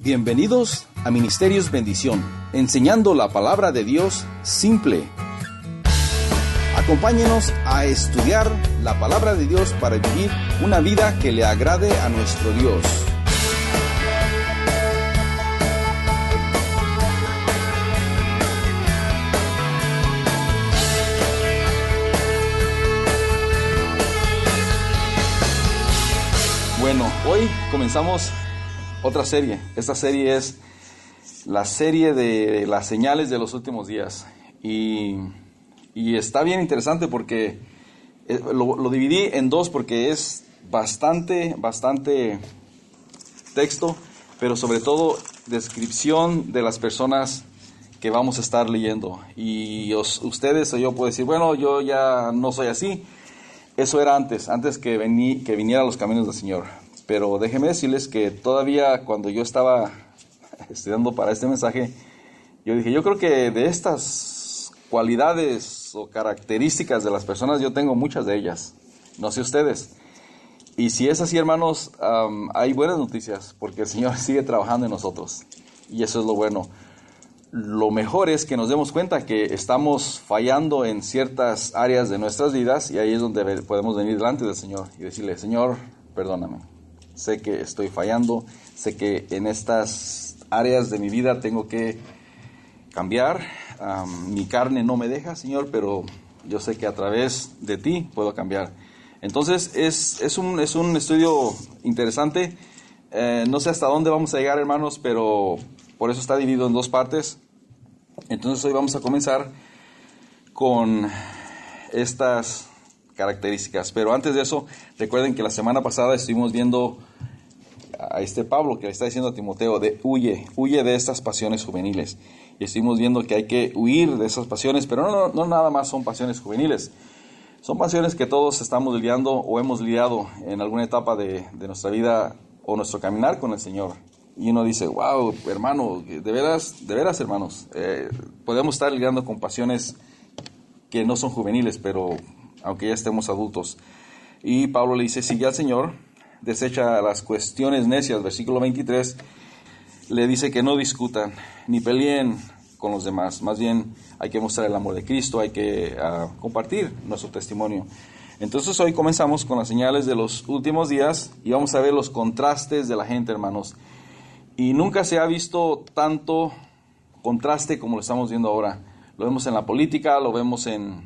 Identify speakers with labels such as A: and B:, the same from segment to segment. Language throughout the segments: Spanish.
A: Bienvenidos a Ministerios Bendición, enseñando la palabra de Dios simple. Acompáñenos a estudiar la palabra de Dios para vivir una vida que le agrade a nuestro Dios. Bueno, hoy comenzamos otra serie. Esta serie es la serie de las señales de los últimos días. Y está bien interesante porque lo dividí en dos porque es bastante texto, pero sobre todo descripción de las personas que vamos a estar leyendo. Y ustedes o yo puedo decir, bueno, yo ya no soy así. Eso era antes que viniera a los caminos del Señor. Pero déjenme decirles que todavía cuando yo estaba estudiando para este mensaje, yo dije, yo creo que de estas cualidades o características de las personas, yo tengo muchas de ellas. No sé ustedes. Y si es así, hermanos, hay buenas noticias, porque el Señor sigue trabajando en nosotros. Y eso es lo bueno. Lo mejor es que nos demos cuenta que estamos fallando en ciertas áreas de nuestras vidas, y ahí es donde podemos venir delante del Señor y decirle, Señor, perdóname. Sé que estoy fallando, sé que en estas áreas de mi vida tengo que cambiar. Mi carne no me deja, Señor, pero yo sé que a través de ti puedo cambiar. Entonces es un estudio interesante. No sé hasta dónde vamos a llegar, hermanos, pero por eso está dividido en dos partes. Entonces hoy vamos a comenzar con estas características. Pero antes de eso, recuerden que la semana pasada estuvimos viendo a Pablo que le está diciendo a Timoteo de huye de estas pasiones juveniles. Y estuvimos viendo que hay que huir de esas pasiones, pero no nada más son pasiones juveniles. Son pasiones que todos estamos lidiando o hemos lidiado en alguna etapa de nuestra vida o nuestro caminar con el Señor. Y uno dice, wow, hermano, de veras, hermanos, podemos estar lidiando con pasiones que no son juveniles, pero aunque ya estemos adultos. Y Pablo le dice, sigue al Señor, desecha las cuestiones necias, versículo 23, le dice que no discutan, ni peleen con los demás, más bien hay que mostrar el amor de Cristo, hay que compartir nuestro testimonio. Entonces hoy comenzamos con las señales de los últimos días, y vamos a ver los contrastes de la gente, hermanos. Y nunca se ha visto tanto contraste como lo estamos viendo ahora. Lo vemos en la política, lo vemos en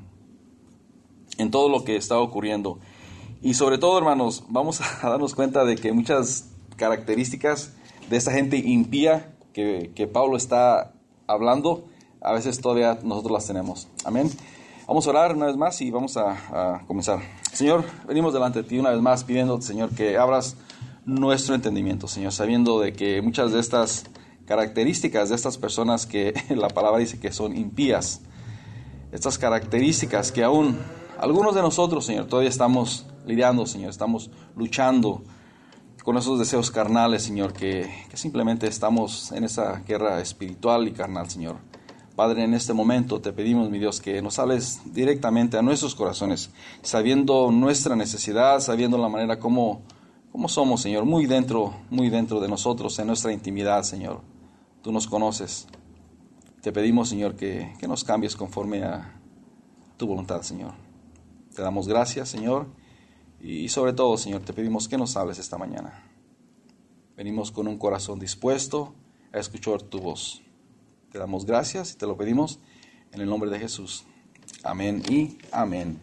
A: todo lo que está ocurriendo. Y sobre todo, hermanos, vamos a darnos cuenta de que muchas características de esta gente impía que Pablo está hablando, a veces todavía nosotros las tenemos. Amén. Vamos a orar una vez más y vamos a comenzar. Señor, venimos delante de ti una vez más pidiéndote, Señor, que abras nuestro entendimiento, Señor, sabiendo de que muchas de estas características de estas personas que la palabra dice que son impías, estas características que aún algunos de nosotros, Señor, todavía estamos lidiando, Señor, estamos luchando con esos deseos carnales, Señor, que simplemente estamos en esa guerra espiritual y carnal, Señor. Padre, en este momento te pedimos, mi Dios, que nos hables directamente a nuestros corazones, sabiendo nuestra necesidad, sabiendo la manera como somos, Señor, muy dentro de nosotros, en nuestra intimidad, Señor. Tú nos conoces. Te pedimos, Señor, que nos cambies conforme a tu voluntad, Señor. Te damos gracias, Señor, y sobre todo, Señor, te pedimos que nos hables esta mañana. Venimos con un corazón dispuesto a escuchar tu voz. Te damos gracias y te lo pedimos en el nombre de Jesús. Amén y amén.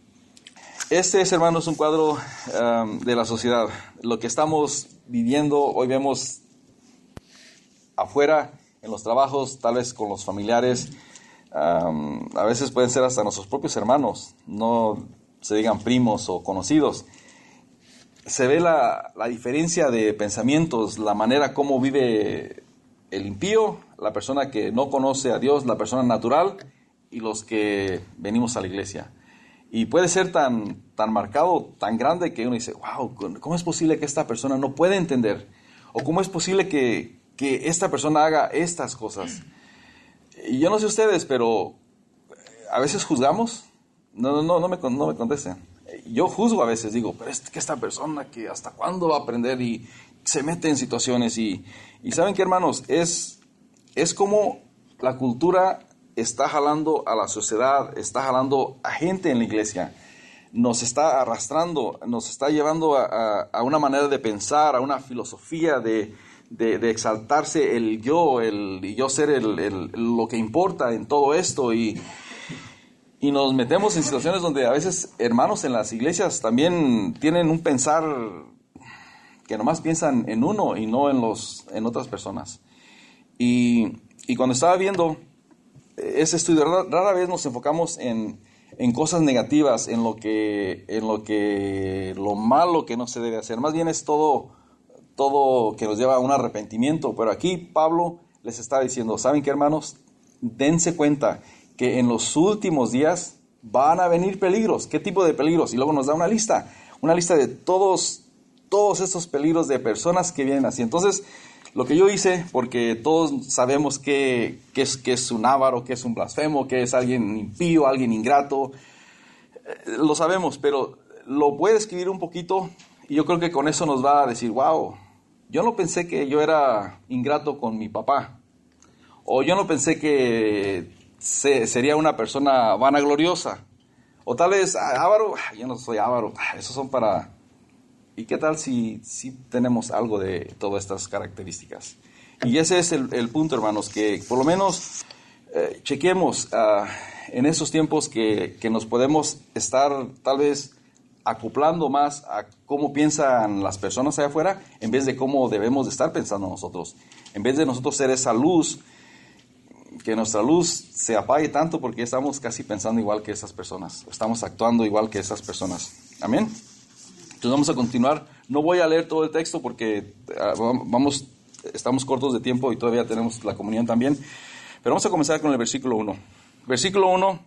A: Este es, hermanos, un cuadro de la sociedad. Lo que estamos viviendo, hoy vemos afuera, en los trabajos, tal vez con los familiares, a veces pueden ser hasta nuestros propios hermanos, no se digan primos o conocidos. Se ve la diferencia de pensamientos, la manera como vive el impío, la persona que no conoce a Dios, la persona natural, y los que venimos a la iglesia. Y puede ser tan marcado, tan grande, que uno dice, wow, ¿cómo es posible que esta persona no pueda entender? ¿O cómo es posible que esta persona haga estas cosas? Y yo no sé ustedes, pero a veces juzgamos. No me contesten. Yo juzgo a veces, digo, pero es que esta persona que hasta cuándo va a aprender, y se mete en situaciones y ¿saben qué, hermanos? Es como la cultura está jalando a la sociedad, está jalando a gente en la iglesia, nos está arrastrando, nos está llevando a una manera de pensar, a una filosofía de exaltarse el yo ser lo que importa en todo esto y nos metemos en situaciones donde a veces hermanos en las iglesias también tienen un pensar que nomás piensan en uno y no en otras personas. Y cuando estaba viendo ese estudio, rara vez nos enfocamos en cosas negativas, en lo malo que no se debe hacer. Más bien es todo que nos lleva a un arrepentimiento. Pero aquí Pablo les está diciendo, ¿saben qué, hermanos? Dense cuenta que en los últimos días van a venir peligros. ¿Qué tipo de peligros? Y luego nos da una lista de todos estos peligros de personas que vienen así. Entonces, lo que yo hice, porque todos sabemos que es un avaro, que es un blasfemo, que es alguien impío, alguien ingrato, lo sabemos, pero lo voy a describir un poquito y yo creo que con eso nos va a decir, wow, yo no pensé que yo era ingrato con mi papá, o yo no pensé que sería una persona vanagloriosa, o tal vez avaro, yo no soy avaro, esos son para... ¿Y qué tal si tenemos algo de todas estas características? Y ese es el punto, hermanos, que por lo menos chequemos en esos tiempos que nos podemos estar tal vez acoplando más a cómo piensan las personas allá afuera, en vez de cómo debemos de estar pensando nosotros. En vez de nosotros ser esa luz, que nuestra luz se apague tanto porque estamos casi pensando igual que esas personas, estamos actuando igual que esas personas. Amén. Entonces vamos a continuar. No voy a leer todo el texto porque estamos cortos de tiempo y todavía tenemos la comunión también. Pero vamos a comenzar con el versículo 1. Versículo 1,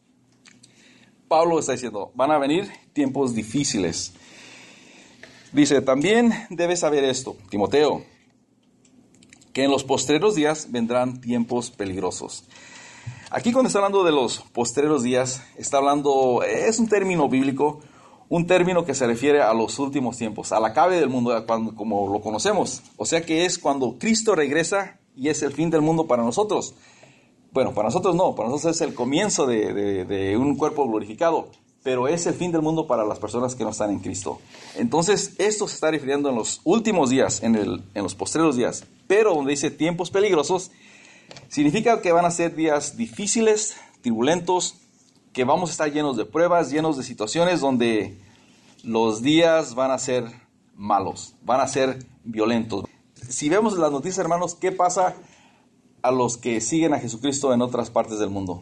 A: Pablo está diciendo, van a venir tiempos difíciles. Dice, también debes saber esto, Timoteo, que en los postreros días vendrán tiempos peligrosos. Aquí cuando está hablando de los postreros días, está hablando, es un término bíblico, un término que se refiere a los últimos tiempos, al acabe del mundo, como lo conocemos. O sea que es cuando Cristo regresa y es el fin del mundo para nosotros. Bueno, para nosotros no, para nosotros es el comienzo de un cuerpo glorificado, pero es el fin del mundo para las personas que no están en Cristo. Entonces, esto se está refiriendo en los últimos días, en los postreros días. Pero donde dice tiempos peligrosos, significa que van a ser días difíciles, turbulentos, que vamos a estar llenos de pruebas, llenos de situaciones donde los días van a ser malos, van a ser violentos. Si vemos las noticias, hermanos, ¿qué pasa a los que siguen a Jesucristo en otras partes del mundo?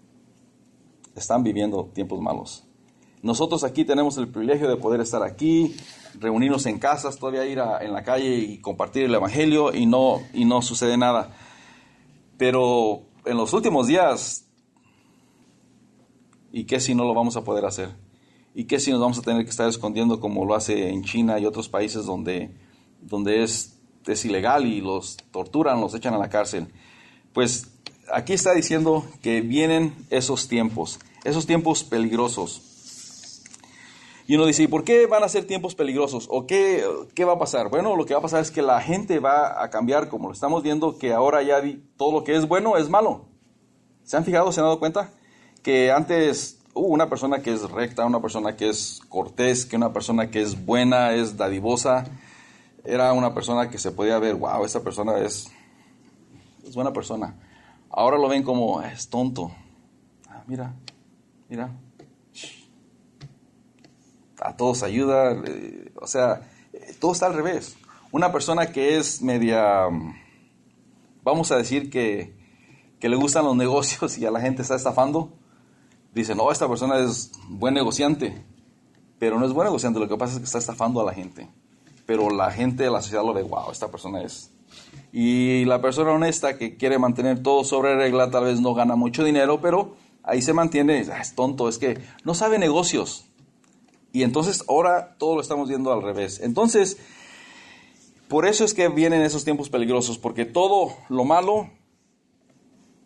A: Están viviendo tiempos malos. Nosotros aquí tenemos el privilegio de poder estar aquí, reunirnos en casas, todavía ir en la calle y compartir el evangelio y no sucede nada. Pero en los últimos días, ¿y qué si no lo vamos a poder hacer? ¿Y qué si nos vamos a tener que estar escondiendo como lo hace en China y otros países donde es ilegal y los torturan, los echan a la cárcel? Pues aquí está diciendo que vienen esos tiempos peligrosos. Y uno dice, ¿y por qué van a ser tiempos peligrosos? ¿O qué va a pasar? Bueno, lo que va a pasar es que la gente va a cambiar, como lo estamos viendo, que ahora ya todo lo que es bueno es malo. ¿Se han fijado, se han dado cuenta? Que antes una persona que es recta, una persona que es cortés, que una persona que es buena, es dadivosa, era una persona que se podía ver, wow, esa persona es buena persona. Ahora lo ven como, es tonto. Mira, a todos ayuda, o sea, todo está al revés. Una persona que es media, vamos a decir que le gustan los negocios y a la gente está estafando, dice, no, esta persona es buen negociante, pero no es buen negociante, lo que pasa es que está estafando a la gente. Pero la gente de la sociedad lo ve, wow, esta persona es. Y la persona honesta que quiere mantener todo sobre regla, tal vez no gana mucho dinero, pero ahí se mantiene, es tonto, es que no sabe negocios. Y entonces ahora todo lo estamos viendo al revés. Entonces, por eso es que vienen esos tiempos peligrosos, porque todo lo malo,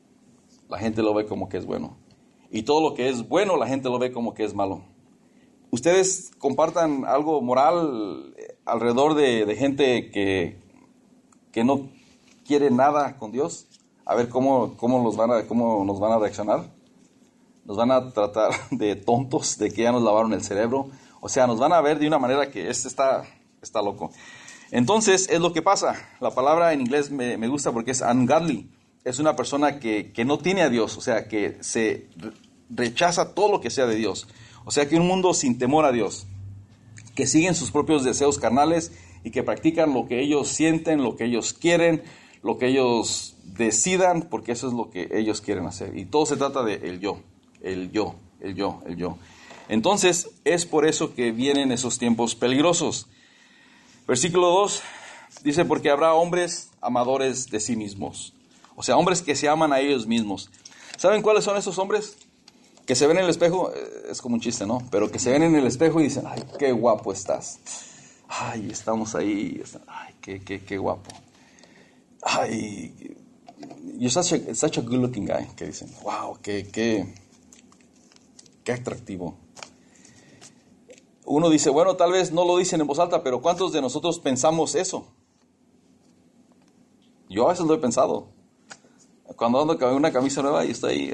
A: la gente lo ve como que es bueno. Y todo lo que es bueno, la gente lo ve como que es malo. ustedes compartan algo moral alrededor de gente que no quiere nada con Dios, a ver cómo nos van a reaccionar. Nos van a tratar de tontos, de que ya nos lavaron el cerebro. O sea, nos van a ver de una manera que está loco. Entonces, es lo que pasa. La palabra en inglés me gusta porque es ungodly. Es una persona que no tiene a Dios, o sea, que se rechaza todo lo que sea de Dios. O sea, que un mundo sin temor a Dios, que siguen sus propios deseos carnales y que practican lo que ellos sienten, lo que ellos quieren, lo que ellos decidan, porque eso es lo que ellos quieren hacer. Y todo se trata de el yo. El yo. Entonces, es por eso que vienen esos tiempos peligrosos. Versículo 2 dice, porque habrá hombres amadores de sí mismos. O sea, hombres que se aman a ellos mismos. ¿Saben cuáles son esos hombres? Que se ven en el espejo, es como un chiste, ¿no? Pero que se ven en el espejo y dicen, ay, qué guapo estás. Ay, estamos ahí. Ay, qué guapo. Ay, you're such a good looking guy. Que dicen, wow, qué atractivo. Uno dice, bueno, tal vez no lo dicen en voz alta, pero ¿cuántos de nosotros pensamos eso? Yo a veces lo he pensado. Cuando ando con una camisa nueva y estoy,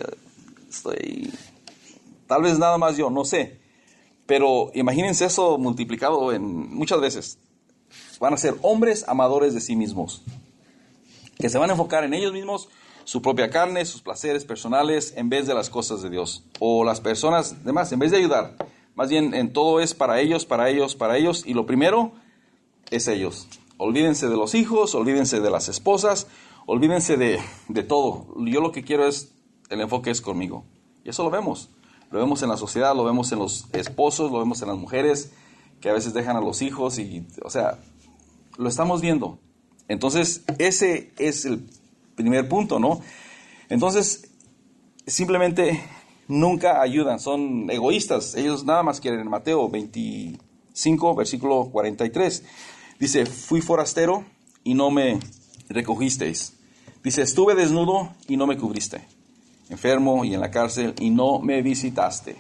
A: tal vez nada más yo, no sé. Pero imagínense eso multiplicado en muchas veces. Van a ser hombres amadores de sí mismos, que se van a enfocar en ellos mismos, su propia carne, sus placeres personales, en vez de las cosas de Dios. O las personas demás, en vez de ayudar. Más bien, en todo es para ellos. Y lo primero es ellos. Olvídense de los hijos, olvídense de las esposas, olvídense de todo. Yo lo que quiero es, el enfoque es conmigo. Y eso lo vemos. Lo vemos en la sociedad, lo vemos en los esposos, lo vemos en las mujeres, que a veces dejan a los hijos y, o sea, lo estamos viendo. Entonces, ese es el primer punto, ¿no? Entonces, simplemente nunca ayudan, son egoístas. Ellos nada más quieren. En Mateo 25, versículo 43, dice, fui forastero y no me recogisteis. Dice, estuve desnudo y no me cubriste. Enfermo y en la cárcel y no me visitaste.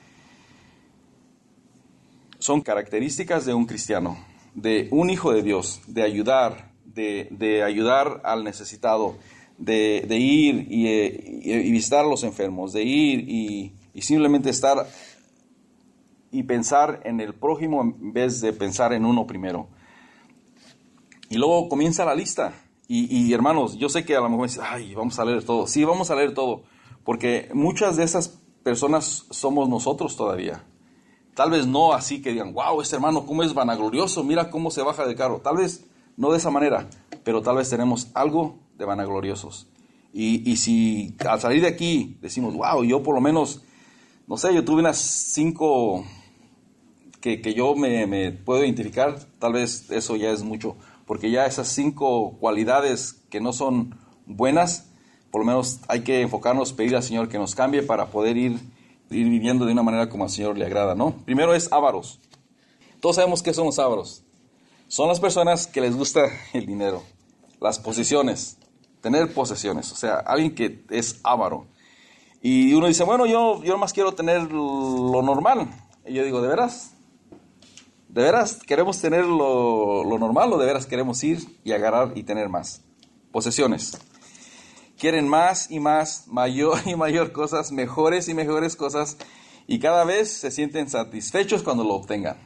A: Son características de un cristiano, de un hijo de Dios, de ayudar, de ayudar al necesitado, de ir y visitar a los enfermos, de ir y simplemente estar y pensar en el prójimo en vez de pensar en uno primero. Y luego comienza la lista. Y hermanos, yo sé que a lo mejor dicen, ay, vamos a leer todo. Sí, vamos a leer todo, porque muchas de esas personas somos nosotros todavía. Tal vez no así que digan, wow, este hermano cómo es vanaglorioso, mira cómo se baja del carro. Tal vez no de esa manera, pero tal vez tenemos algo de vanagloriosos. Y si al salir de aquí decimos, wow, yo por lo menos, no sé, yo tuve unas 5 que yo me puedo identificar, tal vez eso ya es mucho. Porque ya esas 5 cualidades que no son buenas, por lo menos hay que enfocarnos, pedir al Señor que nos cambie para poder ir viviendo de una manera como al Señor le agrada, ¿no? Primero es ávaros. Todos sabemos qué son los ávaros. Son las personas que les gusta el dinero, las posesiones, tener posesiones. O sea, alguien que es avaro. Y uno dice, bueno, yo nomás quiero tener lo normal. Y yo digo, ¿de veras? ¿De veras queremos tener lo normal o de veras queremos ir y agarrar y tener más? Posesiones. Quieren más y más, mayor y mayor cosas, mejores y mejores cosas, y cada vez se sienten satisfechos cuando lo obtengan.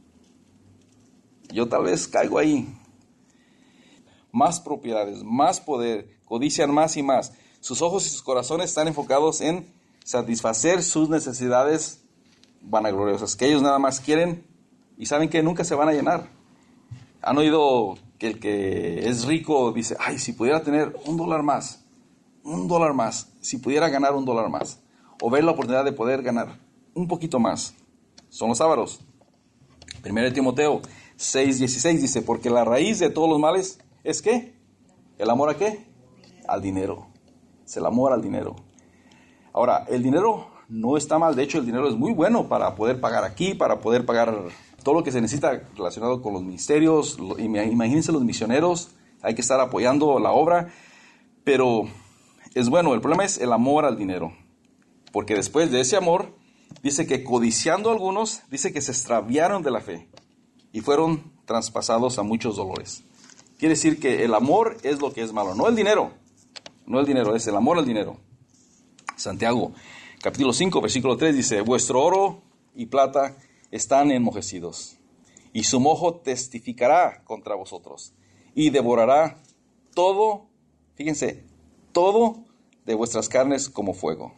A: Yo tal vez caigo ahí. Más propiedades, más poder, codician más y más. Sus ojos y sus corazones están enfocados en satisfacer sus necesidades vanagloriosas, que ellos nada más quieren. Y saben que nunca se van a llenar. Han oído que el que es rico dice, ay, si pudiera tener $1 más, si pudiera ganar $1 más, o ver la oportunidad de poder ganar un poquito más. Son los ávaros. 1 Timoteo 6:16 dice, porque la raíz de todos los males es ¿qué? ¿El amor a qué? Al dinero. Es el amor al dinero. Ahora, el dinero no está mal. De hecho, el dinero es muy bueno para poder pagar aquí, para poder pagar todo lo que se necesita relacionado con los ministerios. Imagínense los misioneros, hay que estar apoyando la obra, pero es bueno. El problema es el amor al dinero, porque después de ese amor dice que codiciando algunos, dice que se extraviaron de la fe y fueron traspasados a muchos dolores. Quiere decir que el amor es lo que es malo, no el dinero, es el amor al dinero. Santiago, capítulo 5, versículo 3 dice, vuestro oro y plata están enmojecidos, y su mojo testificará contra vosotros, y devorará todo, fíjense, todo de vuestras carnes como fuego.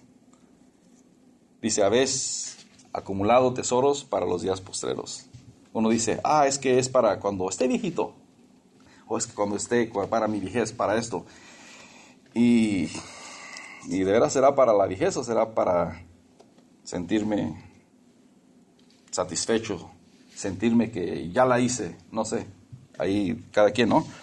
A: Dice, habéis acumulado tesoros para los días postreros. Uno dice, es que es para cuando esté viejito, o es que cuando esté para mi vejez, para esto. Y de veras será para la vejez o será para sentirme satisfecho, sentirme que ya la hice, no sé, ahí cada quien, ¿no?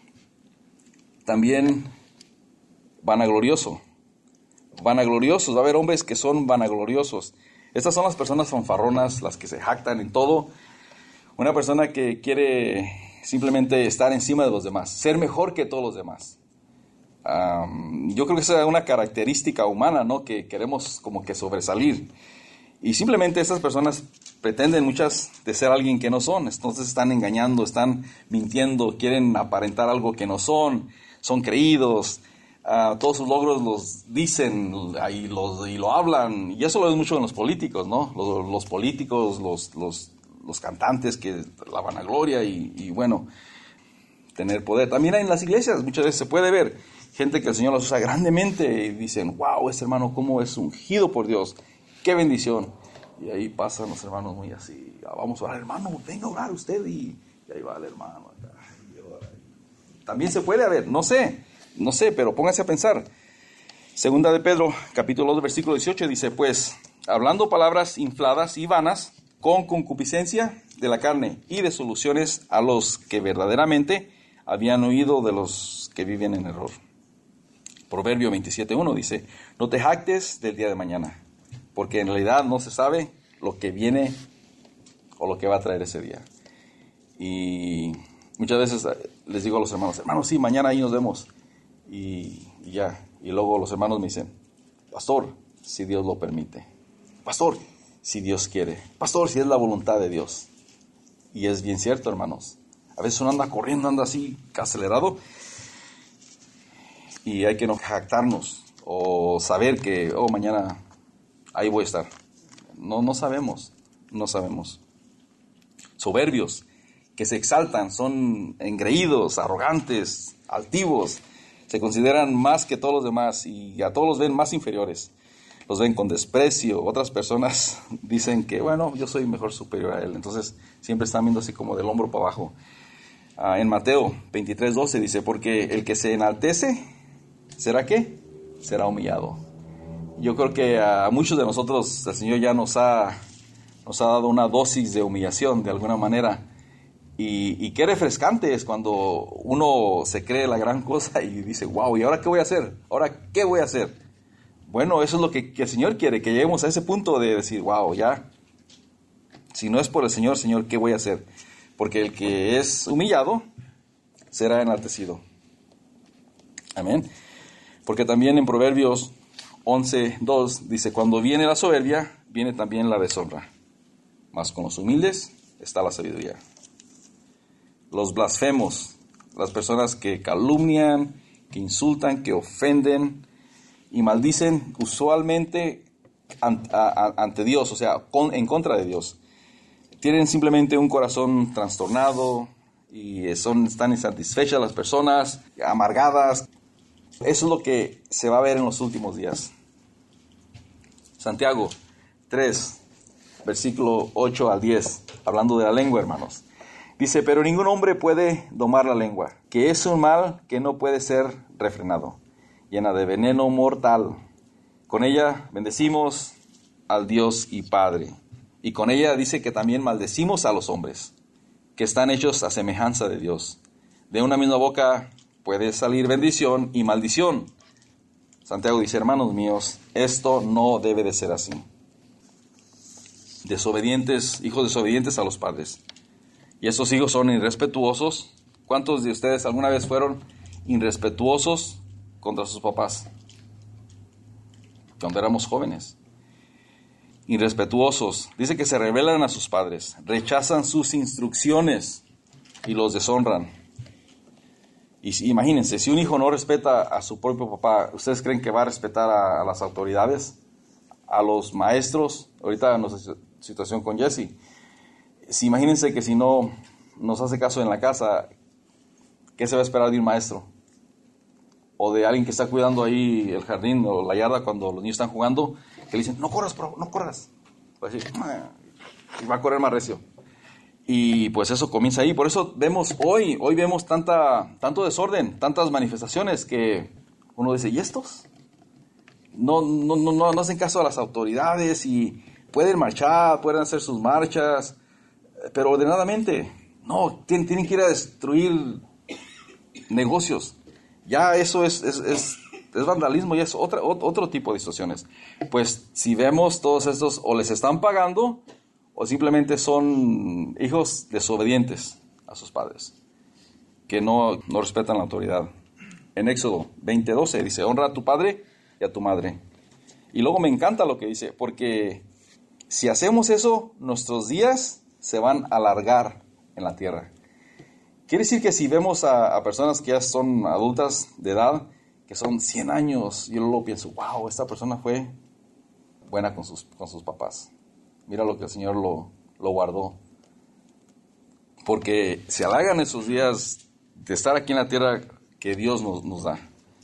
A: También vanagloriosos, va a haber hombres que son vanagloriosos. Estas son las personas fanfarronas, las que se jactan en todo. Una persona que quiere simplemente estar encima de los demás, ser mejor que todos los demás. Yo creo que esa es una característica humana, ¿no? Que queremos como que sobresalir. Y simplemente estas personas pretenden muchas de ser alguien que no son. Entonces están engañando, están mintiendo, quieren aparentar algo que no son creídos. Todos sus logros los dicen y lo hablan. Y eso lo ves mucho en los políticos, ¿no? Los políticos, los cantantes, que la vanagloria y bueno, tener poder. También en las iglesias muchas veces se puede ver gente que el Señor los usa grandemente y dicen, wow, este hermano cómo es ungido por Dios, qué bendición. Y ahí pasan los hermanos muy así, vamos a orar, hermano, venga a orar usted, y ahí va el hermano. También se puede haber, no sé, pero pónganse a pensar. Segunda de Pedro, capítulo 2, versículo 18, dice, pues, hablando palabras infladas y vanas, con concupiscencia de la carne y de soluciones a los que verdaderamente habían oído de los que viven en error. Proverbio 27:1 dice, no te jactes del día de mañana, porque en realidad no se sabe lo que viene o lo que va a traer ese día. Y muchas veces les digo a los hermanos, sí, mañana ahí nos vemos. Y ya, y luego los hermanos me dicen, pastor, si Dios lo permite. Pastor, si Dios quiere. Pastor, si es la voluntad de Dios. Y es bien cierto, hermanos. A veces uno anda corriendo, anda así acelerado. Y hay que no jactarnos o saber que, mañana ahí voy a estar. No sabemos. Soberbios, que se exaltan, son engreídos, arrogantes, altivos. Se consideran más que todos los demás y a todos los ven más inferiores. Los ven con desprecio. Otras personas dicen que, yo soy mejor, superior a él. Entonces siempre están viendo así como del hombro para abajo. En Mateo 23:12 dice, porque el que se enaltece, ¿será qué? Será humillado. Yo creo que a muchos de nosotros el Señor ya nos ha dado una dosis de humillación de alguna manera. Y qué refrescante es cuando uno se cree la gran cosa y dice, wow, ¿y ahora qué voy a hacer? ¿Ahora qué voy a hacer? Bueno, eso es lo que el Señor quiere, que lleguemos a ese punto de decir, wow, ya, si no es por el Señor, Señor, ¿qué voy a hacer? Porque el que es humillado será enaltecido. Amén. Porque también en Proverbios 11:2 dice, cuando viene la soberbia, viene también la deshonra. Mas con los humildes está la sabiduría. Los blasfemos, las personas que calumnian, que insultan, que ofenden y maldicen usualmente ante Dios, o sea, en contra de Dios. Tienen simplemente un corazón trastornado y están insatisfechas las personas, amargadas. Eso es lo que se va a ver en los últimos días. Santiago 3, versículo 8 al 10, hablando de la lengua, hermanos. Dice, pero ningún hombre puede domar la lengua, que es un mal que no puede ser refrenado, llena de veneno mortal. Con ella bendecimos al Dios y Padre. Y con ella dice que también maldecimos a los hombres, que están hechos a semejanza de Dios. De una misma boca puede salir bendición y maldición. Santiago dice, hermanos míos, esto no debe de ser así. Hijos desobedientes a los padres. Y esos hijos son irrespetuosos. ¿Cuántos de ustedes alguna vez fueron irrespetuosos contra sus papás? Cuando éramos jóvenes. irrespetuosos. Dice que se rebelan a sus padres, rechazan sus instrucciones y los deshonran. Y imagínense, si un hijo no respeta a su propio papá, ¿ustedes creen que va a respetar a las autoridades, a los maestros? Ahorita en nuestra situación con Jesse, imagínense que si no nos hace caso en la casa, ¿qué se va a esperar de un maestro? O de alguien que está cuidando ahí el jardín o la yarda cuando los niños están jugando, que le dicen, no corras, no corras. Va a decir, y va a correr más recio. Y pues eso comienza ahí. Por eso vemos hoy vemos tanto desorden, tantas manifestaciones que uno dice, ¿y estos? No hacen caso a las autoridades y pueden marchar, pueden hacer sus marchas, pero ordenadamente. No, tienen que ir a destruir negocios. Ya eso es vandalismo y es otro tipo de situaciones. Pues si vemos todos estos, o les están pagando, o simplemente son hijos desobedientes a sus padres, que no respetan la autoridad. En Éxodo 20:12 dice, honra a tu padre y a tu madre. Y luego me encanta lo que dice, porque si hacemos eso, nuestros días se van a alargar en la tierra. Quiere decir que si vemos a personas que ya son adultas de edad, que son 100 años, yo luego pienso, wow, esta persona fue buena con sus papás. Mira lo que el Señor lo guardó. Porque se alargan esos días de estar aquí en la tierra que Dios nos da.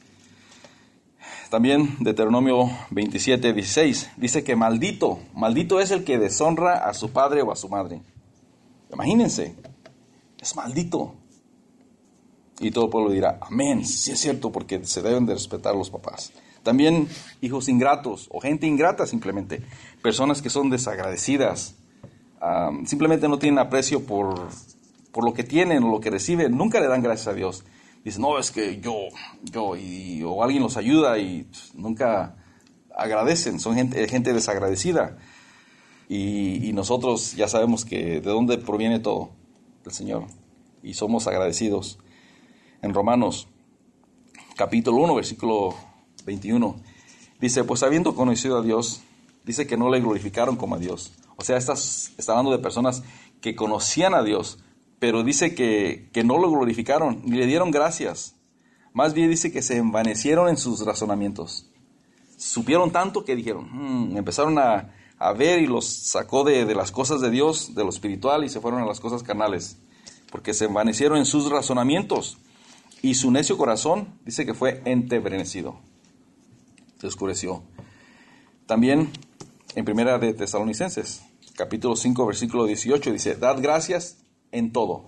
A: También Deuteronomio 27:16 dice que maldito es el que deshonra a su padre o a su madre. Imagínense, es maldito. Y todo el pueblo dirá, amén, sí es cierto, porque se deben de respetar los papás. También hijos ingratos o gente ingrata simplemente, personas que son desagradecidas, simplemente no tienen aprecio por lo que tienen o lo que reciben, nunca le dan gracias a Dios. Dicen, no, es que yo, o alguien los ayuda y nunca agradecen, son gente desagradecida. Y nosotros ya sabemos que de dónde proviene todo, del Señor, y somos agradecidos. En Romanos, capítulo 1, versículo 21, dice, pues habiendo conocido a Dios, dice que no le glorificaron como a Dios. O sea, está hablando de personas que conocían a Dios, pero dice que no lo glorificaron, ni le dieron gracias. Más bien dice que se envanecieron en sus razonamientos. Supieron tanto que dijeron, empezaron a ver y los sacó de las cosas de Dios, de lo espiritual, y se fueron a las cosas carnales, porque se envanecieron en sus razonamientos, y su necio corazón, dice que fue entenebrecido, se oscureció. También en Primera de Tesalonicenses, capítulo 5, versículo 18, dice, dad gracias en todo,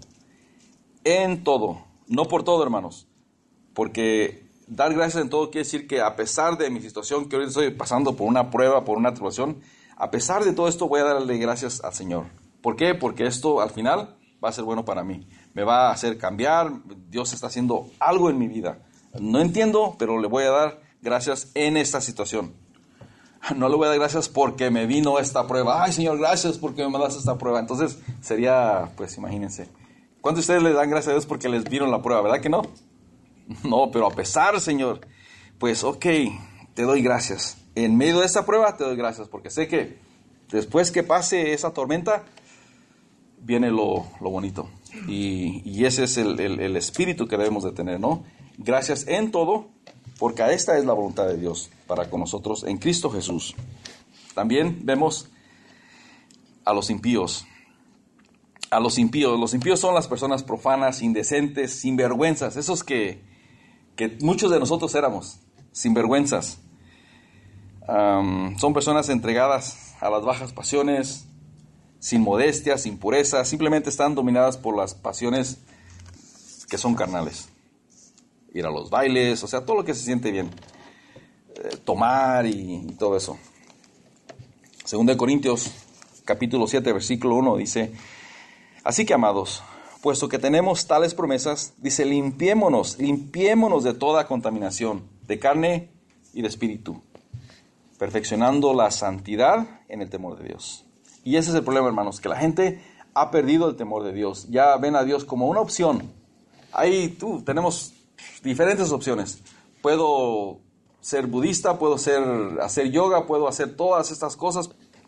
A: no por todo, hermanos, porque dar gracias en todo quiere decir que a pesar de mi situación, que hoy estoy pasando por una prueba, por una tribulación, a pesar de todo esto voy a darle gracias al Señor. ¿Por qué? Porque esto al final va a ser bueno para mí, me va a hacer cambiar, Dios está haciendo algo en mi vida. No entiendo, pero le voy a dar gracias en esta situación. No le voy a dar gracias porque me vino esta prueba. Ay, Señor, gracias porque me das esta prueba. Entonces sería, pues imagínense, ¿cuántos de ustedes le dan gracias a Dios porque les vino la prueba? ¿Verdad que no? No, pero a pesar, Señor, pues ok, te doy gracias. En medio de esta prueba te doy gracias porque sé que después que pase esa tormenta viene lo bonito. Y ese es el espíritu que debemos de tener, ¿no? Gracias en todo, porque esta es la voluntad de Dios para con nosotros en Cristo Jesús. También vemos a los impíos. Los impíos son las personas profanas, indecentes, sinvergüenzas, esos que muchos de nosotros éramos, sinvergüenzas. Son personas entregadas a las bajas pasiones, sin modestia, sin pureza, simplemente están dominadas por las pasiones que son carnales. Ir a los bailes, o sea, todo lo que se siente bien. Tomar y todo eso. Según de Corintios, capítulo 7, versículo 1, dice, así que, amados, puesto que tenemos tales promesas, dice, limpiémonos de toda contaminación, de carne y de espíritu, perfeccionando la santidad en el temor de Dios. Y ese es el problema, hermanos, que la gente ha perdido el temor de Dios. Ya ven a Dios como una opción. Ahí tenemos diferentes opciones. Puedo ser budista, puedo hacer yoga, puedo hacer todas estas cosas.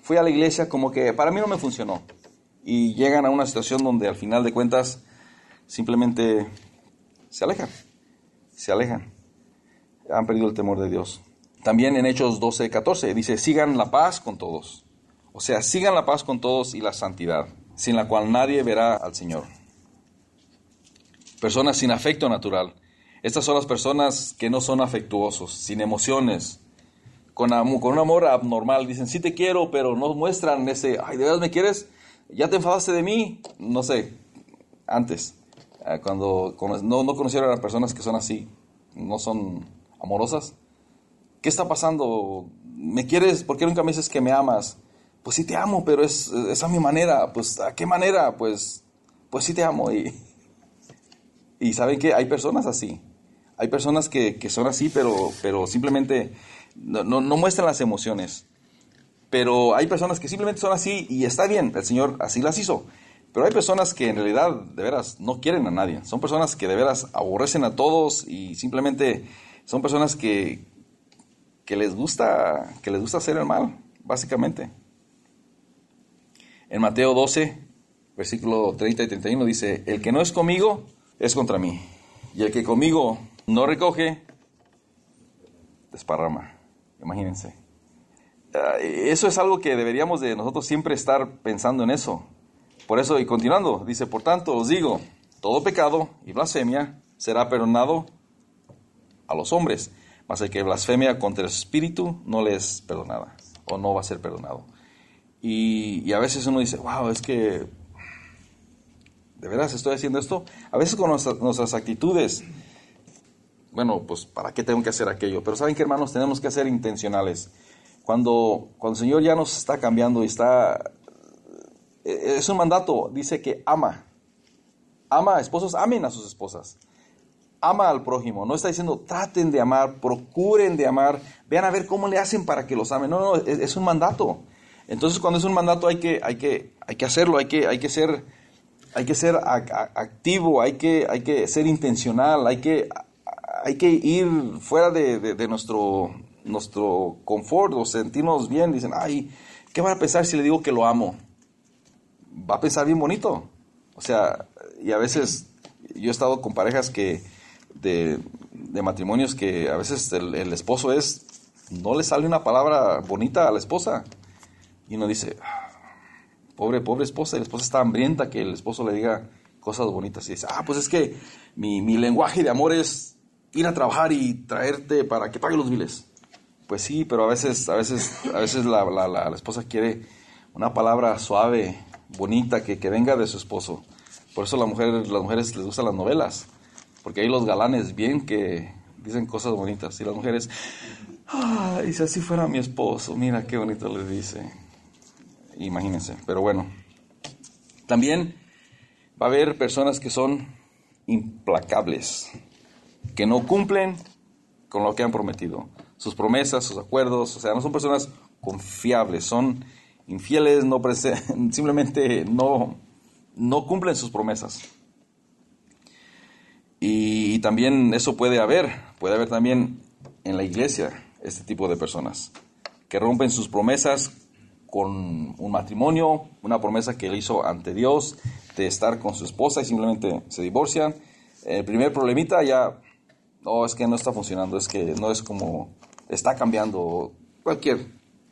A: fui a la iglesia, como que para mí no me funcionó. Y llegan a una situación donde al final de cuentas simplemente se alejan. Han perdido el temor de Dios. También en Hechos 12:14 dice, sigan la paz con todos. O sea, sigan la paz con todos y la santidad, sin la cual nadie verá al Señor. Personas sin afecto natural. Estas son las personas que no son afectuosos, sin emociones, con un amor abnormal. Dicen, sí te quiero, pero no muestran ese, ay, ¿de verdad me quieres? ¿Ya te enfadaste de mí? No sé, antes, cuando no conocieron a personas que son así, no son amorosas. ¿Qué está pasando? ¿Me quieres? ¿Por qué nunca me dices que me amas? Pues sí te amo, pero es a mi manera. Pues ¿a qué manera? Pues sí te amo. Y ¿saben qué? Hay personas así. Hay personas que son así, pero simplemente no muestran las emociones. Pero hay personas que simplemente son así y está bien, el Señor así las hizo. Pero hay personas que en realidad, de veras, no quieren a nadie. Son personas que de veras aborrecen a todos y simplemente son personas que les gusta hacer el mal, básicamente. En Mateo 12, versículo 30 y 31 dice, el que no es conmigo es contra mí. Y el que conmigo no recoge, desparrama. Imagínense. Eso es algo que deberíamos de nosotros siempre estar pensando en eso. Por eso, y continuando, dice, por tanto os digo, todo pecado y blasfemia será perdonado a los hombres, mas el que blasfemia contra el Espíritu no le es perdonada, o no va a ser perdonado. Y a veces uno dice, wow, es que, ¿de veras estoy haciendo esto? A veces con nuestras actitudes, bueno, pues, ¿para qué tengo que hacer aquello? Pero ¿saben qué, hermanos? Tenemos que ser intencionales. Cuando el Señor ya nos está cambiando y es un mandato, dice que ama, esposos amen a sus esposas, ama al prójimo, no está diciendo traten de amar, procuren de amar, vean a ver cómo le hacen para que los amen, no, es un mandato. Entonces cuando es un mandato hay que hacerlo, hay que ser activo, hay que ser intencional, hay que ir fuera de nuestro confort o sentirnos bien. Dicen, ay, ¿qué van a pensar si le digo que lo amo? Va a pensar bien bonito. O sea, y a veces yo he estado con parejas de matrimonios que a veces el esposo no le sale una palabra bonita a la esposa. Y uno dice, pobre esposa, y la esposa está hambrienta que el esposo le diga cosas bonitas. Y dice, pues es que mi lenguaje de amor es ir a trabajar y traerte para que pague los biles. Pues sí, pero a veces la esposa quiere una palabra suave, bonita, que venga de su esposo. Por eso las mujeres les gustan las novelas, porque hay los galanes bien que dicen cosas bonitas. Y las mujeres, ay, si así fuera mi esposo, mira qué bonito le dice. Imagínense, pero bueno. También va a haber personas que son implacables, que no cumplen con lo que han prometido. Sus promesas, sus acuerdos, o sea, no son personas confiables, son infieles, simplemente no cumplen sus promesas. Y también eso puede haber también en la iglesia este tipo de personas que rompen sus promesas con un matrimonio, una promesa que él hizo ante Dios de estar con su esposa y simplemente se divorcian. El primer problemita ya, es que no está funcionando, es que no es como, está cambiando, cualquier.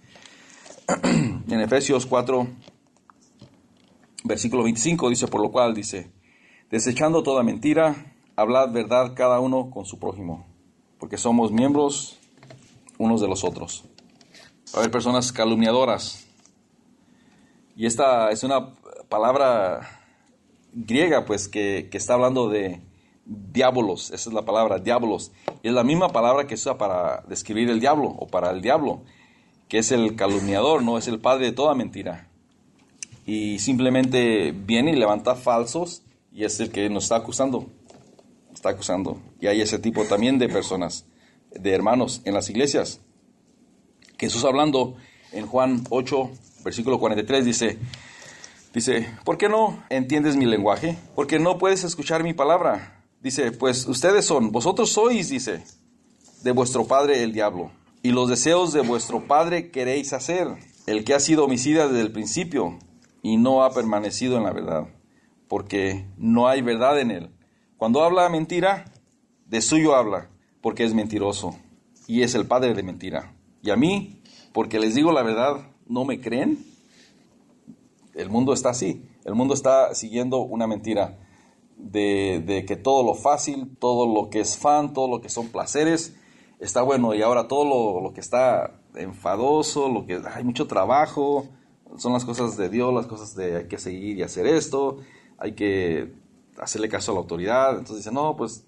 A: En Efesios 4, versículo 25 dice, por lo cual dice, desechando toda mentira, hablad verdad cada uno con su prójimo, porque somos miembros unos de los otros. Va a haber personas calumniadoras. Y esta es una palabra griega, pues, que está hablando de diabolos. Esa es la palabra, diabolos. Y es la misma palabra que se usa para describir el diablo, o para el diablo, que es el calumniador, ¿no? Es el padre de toda mentira. Y simplemente viene y levanta falsos, y es el que nos está acusando. Y hay ese tipo también de personas, de hermanos en las iglesias. Jesús hablando en Juan 8, versículo 43, dice, ¿por qué no entiendes mi lenguaje? Porque no puedes escuchar mi palabra. Dice, pues vosotros sois, dice, de vuestro padre el diablo, y los deseos de vuestro padre queréis hacer. el que ha sido homicida desde el principio y no ha permanecido en la verdad, porque no hay verdad en él. Cuando habla mentira, de suyo habla, porque es mentiroso y es el padre de mentira. Y a mí, porque les digo la verdad, ¿no me creen? El mundo está así. El mundo está siguiendo una mentira de que todo lo fácil, todo lo que es fan, todo lo que son placeres, está bueno. Y ahora todo lo que está enfadoso, lo que hay mucho trabajo, son las cosas de Dios, las cosas de hay que seguir y hacer esto, hay que hacerle caso a la autoridad. Entonces dicen, no, pues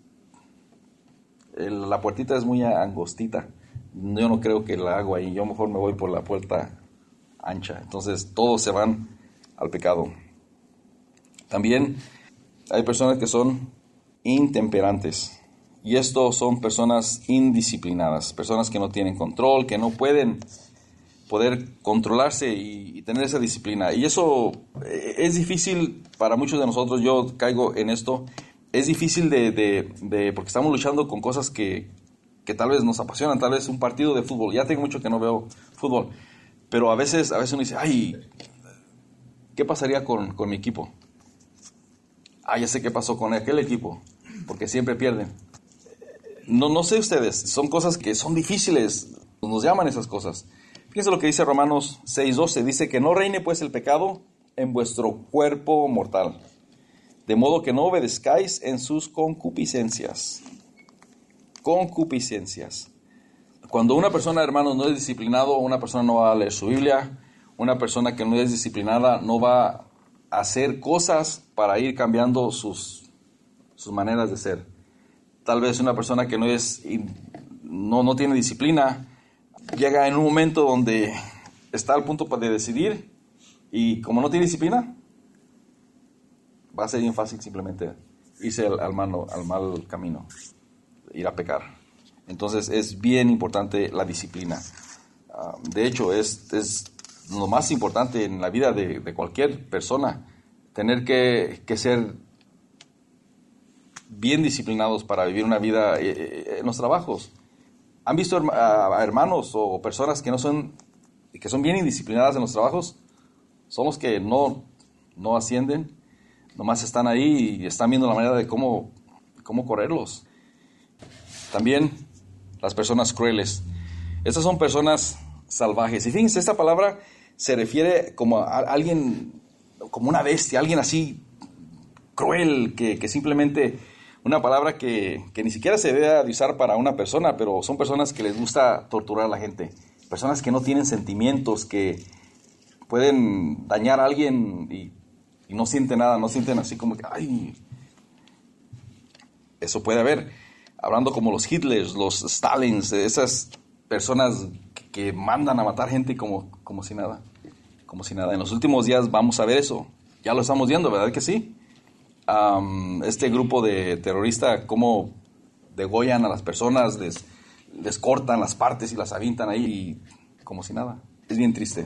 A: la puertita es muy angostita, yo no creo que la hago ahí, yo mejor me voy por la puerta ancha. Entonces todos se van al pecado. También hay personas que son intemperantes, y estos son personas indisciplinadas, personas que no tienen control, que no pueden poder controlarse y tener esa disciplina. Y eso es difícil para muchos de nosotros. Yo caigo en esto. Es difícil porque estamos luchando con cosas que tal vez nos apasionan, tal vez un partido de fútbol. Ya tengo mucho que no veo fútbol, pero a veces uno dice, ay, ¿qué pasaría con mi equipo? Ya sé qué pasó con aquel equipo, porque siempre pierden. No sé ustedes, son cosas que son difíciles, nos llaman esas cosas. Fíjense lo que dice Romanos 6:12, dice que no reine pues el pecado en vuestro cuerpo mortal, de modo que no obedezcáis en sus concupiscencias. Concupiscencias. Cuando una persona, hermanos, no es disciplinado, una persona no va a leer su Biblia, una persona que no es disciplinada no va a hacer cosas para ir cambiando sus maneras de ser. Tal vez una persona que no tiene disciplina llega en un momento donde está al punto de decidir, y como no tiene disciplina, va a ser bien fácil simplemente irse al mal camino, ir a pecar. Entonces es bien importante la disciplina. De hecho, es lo más importante en la vida de cualquier persona, tener que ser bien disciplinados para vivir una vida en los trabajos. ¿Han visto a hermanos o personas que son bien indisciplinadas en los trabajos? Son los que no ascienden, nomás están ahí y están viendo la manera de cómo correrlos. También las personas crueles. Estas son personas salvajes. Y fíjense, esta palabra se refiere como a alguien, como una bestia, alguien así cruel, que simplemente una palabra que ni siquiera se debe de usar para una persona, pero son personas que les gusta torturar a la gente, personas que no tienen sentimientos, que pueden dañar a alguien y no sienten nada, no sienten así como que, ay, eso puede haber. Hablando como los Hitlers, los Stalins, esas personas que mandan a matar gente como si nada, como si nada. En los últimos días vamos a ver eso, ya lo estamos viendo, ¿verdad que sí? Este grupo de terroristas, cómo degollan a las personas, les cortan las partes y las avientan ahí como si nada. Es bien triste.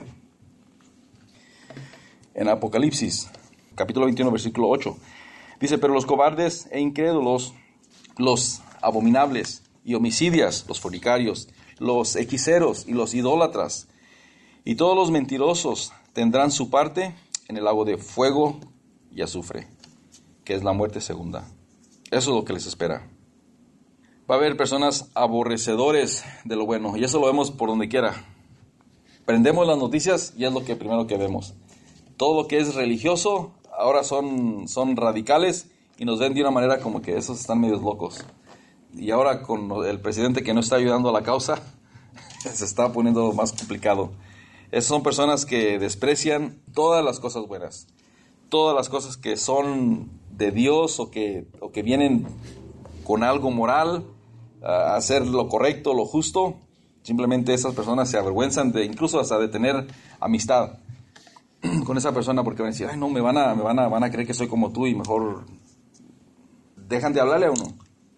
A: En Apocalipsis, capítulo 21, versículo 8, dice, pero los cobardes e incrédulos, los abominables y homicidas, los fornicarios, los hechiceros y los idólatras, y todos los mentirosos tendrán su parte en el lago de fuego y azufre, que es la muerte segunda. Eso es lo que les espera. Va a haber personas aborrecedores de lo bueno, y eso lo vemos por donde quiera. Prendemos las noticias y es lo que primero que vemos. Todo lo que es religioso ahora son radicales y nos ven de una manera como que esos están medios locos. Y ahora con el presidente que no está ayudando a la causa, se está poniendo más complicado. Esas son personas que desprecian todas las cosas buenas, todas las cosas que son de Dios o que vienen con algo moral, a hacer lo correcto, lo justo. Simplemente esas personas se avergüenzan incluso hasta de tener amistad con esa persona, porque van a decir, ay no, me van a creer que soy como tú, y mejor dejan de hablarle a uno.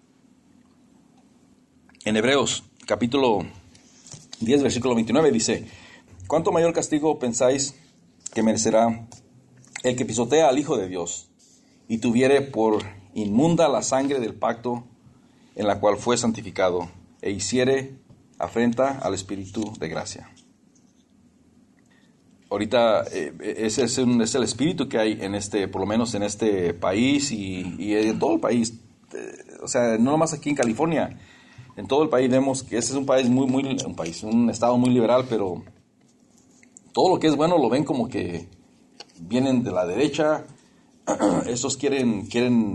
A: En Hebreos, capítulo 10, versículo 29, dice, ¿cuánto mayor castigo pensáis que merecerá el que pisotea al Hijo de Dios y tuviere por inmunda la sangre del pacto en la cual fue santificado e hiciere afrenta al Espíritu de gracia? ahorita ese es el espíritu que hay en por lo menos en este país y en todo el país. O sea, no nomás aquí en California, en todo el país vemos que ese es un país un estado muy liberal, pero todo lo que es bueno lo ven como que vienen de la derecha. Estos quieren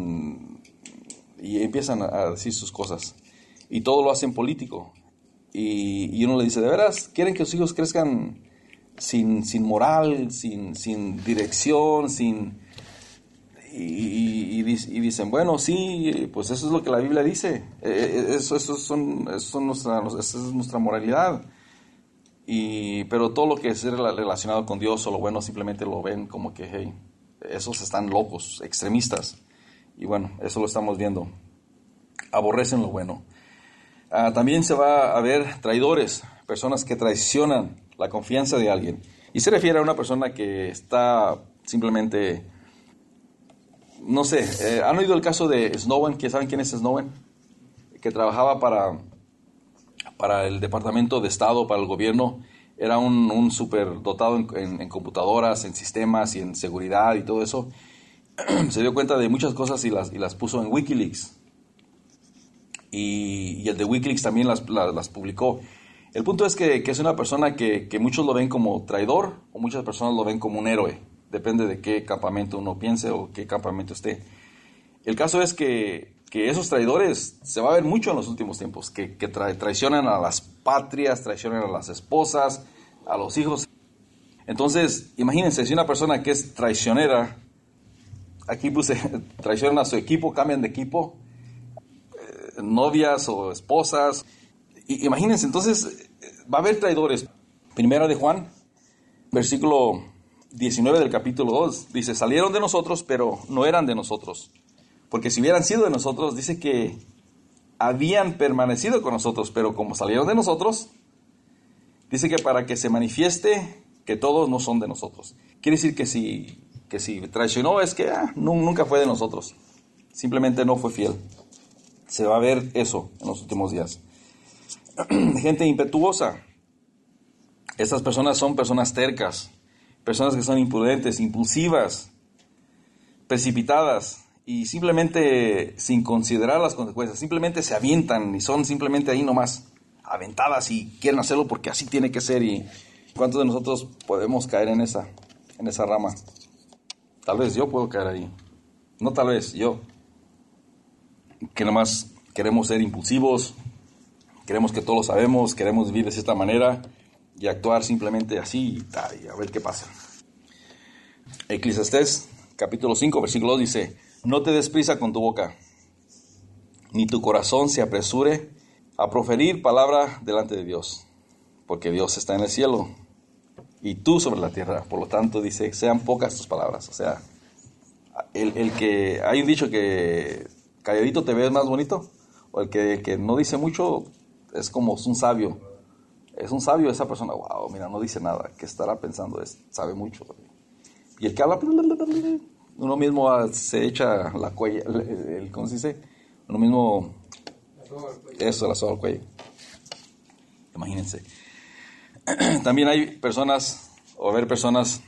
A: y empiezan a decir sus cosas y todo lo hacen político y uno le dice, ¿de veras quieren que sus hijos crezcan sin moral, sin dirección, y dicen, bueno, sí, pues eso es lo que la Biblia dice, esa es nuestra moralidad, pero todo lo que es relacionado con Dios o lo bueno simplemente lo ven como que, hey, esos están locos, extremistas, y bueno, eso lo estamos viendo, aborrecen lo bueno. También se va a ver traidores, personas que traicionan la confianza de alguien. Y se refiere a una persona que está simplemente, no sé, ¿han oído el caso de Snowden? ¿Saben quién es Snowden? Que trabajaba para el Departamento de Estado, para el gobierno. Era un súper dotado en computadoras, en sistemas y en seguridad y todo eso. Se dio cuenta de muchas cosas y las puso en Wikileaks. Y el de Wikileaks también las publicó. El punto es que es una persona que muchos lo ven como traidor o muchas personas lo ven como un héroe. Depende de qué campamento uno piense o qué campamento esté. El caso es que esos traidores se va a ver mucho en los últimos tiempos, que traicionan a las patrias, traicionan a las esposas, a los hijos. Entonces, imagínense, si una persona que es traicionera, aquí traicionan a su equipo, cambian de equipo, novias o esposas. Imagínense, entonces va a haber traidores. Primera de Juan, versículo 19 del capítulo 2, dice, salieron de nosotros, pero no eran de nosotros. Porque si hubieran sido de nosotros, dice que habían permanecido con nosotros, pero como salieron de nosotros, dice que para que se manifieste que todos no son de nosotros. Quiere decir que si traicionó es que nunca fue de nosotros. Simplemente no fue fiel. Se va a ver eso en los últimos días. Gente impetuosa. Estas personas son personas tercas, personas que son imprudentes, impulsivas, precipitadas y simplemente sin considerar las consecuencias, simplemente se avientan y son simplemente ahí nomás aventadas y quieren hacerlo porque así tiene que ser. ¿Y cuántos de nosotros podemos caer en esa rama? Tal vez yo puedo caer ahí. No tal vez, yo. Que nomás queremos ser impulsivos, queremos que todo lo sabemos, queremos vivir de cierta manera y actuar simplemente así y a ver qué pasa. Eclesiastés, capítulo 5, versículo 2 dice, no te des prisa con tu boca, ni tu corazón se apresure a proferir palabra delante de Dios, porque Dios está en el cielo y tú sobre la tierra. Por lo tanto, dice, sean pocas tus palabras. O sea, el que hay un dicho que calladito te ves más bonito, o el que no dice mucho es como un sabio. Es un sabio esa persona. Wow, mira, no dice nada. ¿Qué estará pensando? Sabe mucho. Y el que habla, uno mismo se echa la cuella, ¿cómo se dice? Uno mismo, eso, la soga al cuello. Imagínense. También hay personas, o haber personas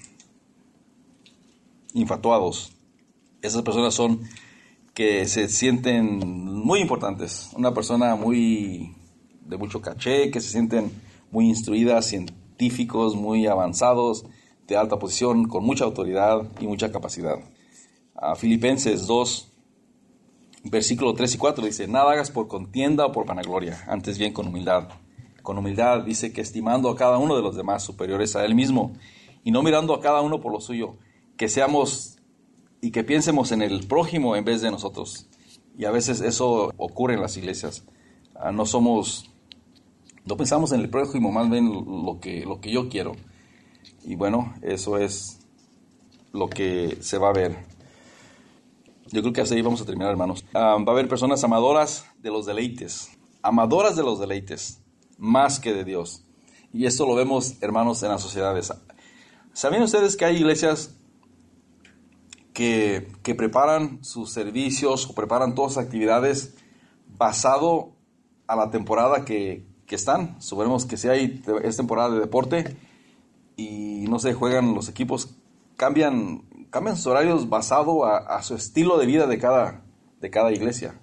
A: infatuados. Esas personas son que se sienten muy importantes. Una persona de mucho caché, que se sienten muy instruidas, científicos, muy avanzados, de alta posición, con mucha autoridad y mucha capacidad. Filipenses 2, versículo 3 y 4 dice, nada hagas por contienda o por vanagloria, antes bien con humildad. Con humildad dice que estimando a cada uno de los demás superiores a él mismo y no mirando a cada uno por lo suyo, que seamos y que piensemos en el prójimo en vez de nosotros. Y a veces eso ocurre en las iglesias. No pensamos en el prójimo, más bien lo que yo quiero. Y bueno, eso es lo que se va a ver. Yo creo que así vamos a terminar, hermanos. Va a haber personas amadoras de los deleites, más que de Dios. Y esto lo vemos, hermanos, en las sociedades. ¿Sabían ustedes que hay iglesias que preparan sus servicios o preparan todas sus actividades basado a la temporada que están? Suponemos que si es temporada de deporte y no sé, juegan los equipos, cambian sus horarios basado a su estilo de vida de cada iglesia.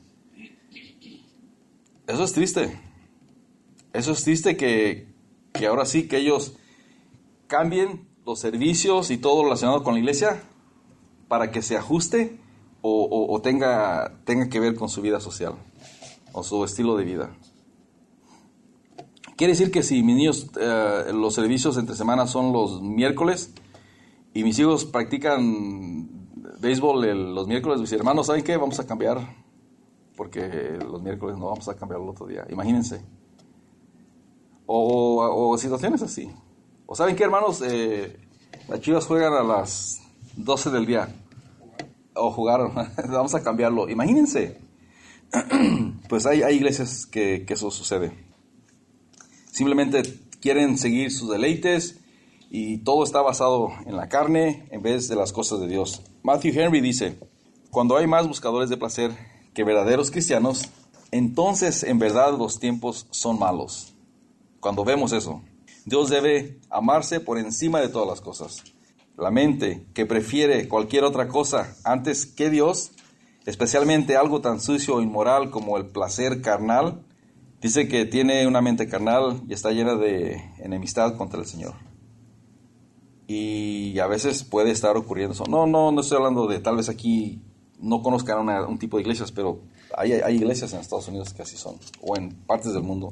A: Eso es triste. Eso es triste que ahora sí que ellos cambien los servicios y todo relacionado con la iglesia para que se ajuste o tenga que ver con su vida social o su estilo de vida. Quiere decir que si mis niños, los servicios entre semanas son los miércoles y mis hijos practican béisbol los miércoles, mis hermanos, ¿saben qué? Vamos a cambiar, porque los miércoles no vamos a cambiar el otro día. Imagínense. O situaciones así. O ¿saben qué, hermanos? Las Chivas juegan a las 12 del día. O jugaron. Vamos a cambiarlo. Imagínense. Pues hay iglesias que eso sucede. Simplemente quieren seguir sus deleites y todo está basado en la carne en vez de las cosas de Dios. Matthew Henry dice, cuando hay más buscadores de placer que verdaderos cristianos, entonces en verdad los tiempos son malos. Cuando vemos eso, Dios debe amarse por encima de todas las cosas. La mente que prefiere cualquier otra cosa antes que Dios, especialmente algo tan sucio o inmoral como el placer carnal, dice que tiene una mente carnal y está llena de enemistad contra el Señor. Y a veces puede estar ocurriendo eso. No estoy hablando de, tal vez aquí no conozcan un tipo de iglesias, pero hay iglesias en Estados Unidos que así son, o en partes del mundo.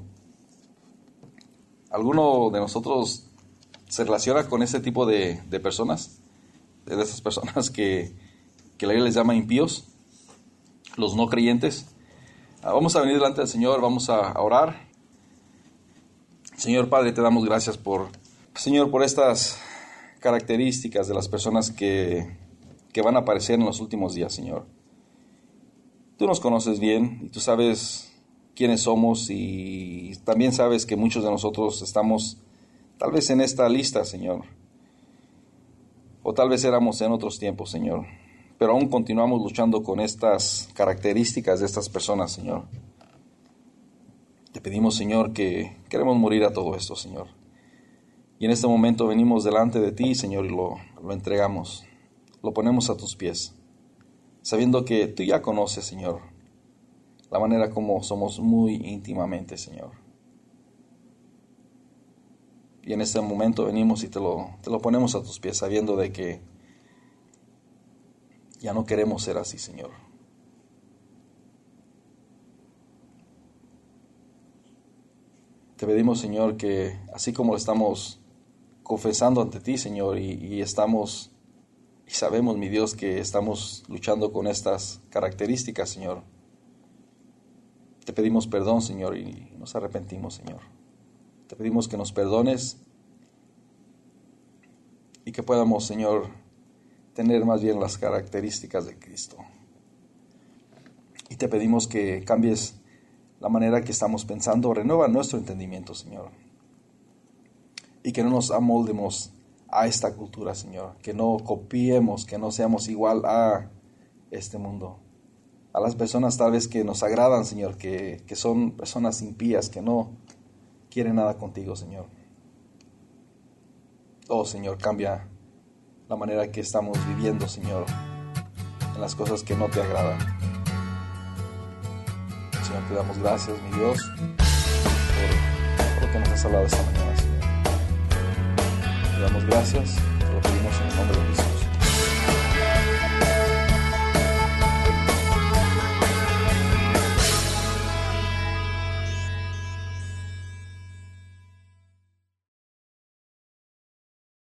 A: ¿Alguno de nosotros se relaciona con ese tipo de personas? De esas personas que la Biblia les llama impíos, los no creyentes. Vamos a venir delante del Señor, vamos a orar. Señor Padre, te damos gracias por estas características de las personas que van a aparecer en los últimos días, Señor. Tú nos conoces bien y tú sabes quiénes somos y también sabes que muchos de nosotros estamos tal vez en esta lista, Señor. O tal vez éramos en otros tiempos, Señor. Pero aún continuamos luchando con estas características de estas personas, Señor. Te pedimos, Señor, que queremos morir a todo esto, Señor. Y en este momento venimos delante de ti, Señor, y lo entregamos. Lo ponemos a tus pies, sabiendo que tú ya conoces, Señor, la manera como somos muy íntimamente, Señor. Y en este momento venimos y te lo ponemos a tus pies, sabiendo de que ya no queremos ser así, Señor. Te pedimos, Señor, que así como lo estamos confesando ante ti, Señor, y sabemos, mi Dios, que estamos luchando con estas características, Señor. Te pedimos perdón, Señor, y nos arrepentimos, Señor. Te pedimos que nos perdones y que podamos, Señor, tener más bien las características de Cristo. Y te pedimos que cambies la manera que estamos pensando, renueva nuestro entendimiento, Señor. Y que no nos amoldemos a esta cultura, Señor. Que no copiemos, que no seamos igual a este mundo. A las personas tal vez que nos agradan, Señor, que son personas impías, que no quieren nada contigo, Señor. Oh, Señor, cambia la manera que estamos viviendo, Señor, en las cosas que no te agradan. Señor, te damos gracias, mi Dios, por lo que nos has hablado esta mañana, Señor. Te damos gracias, te lo pedimos en el nombre de Jesús.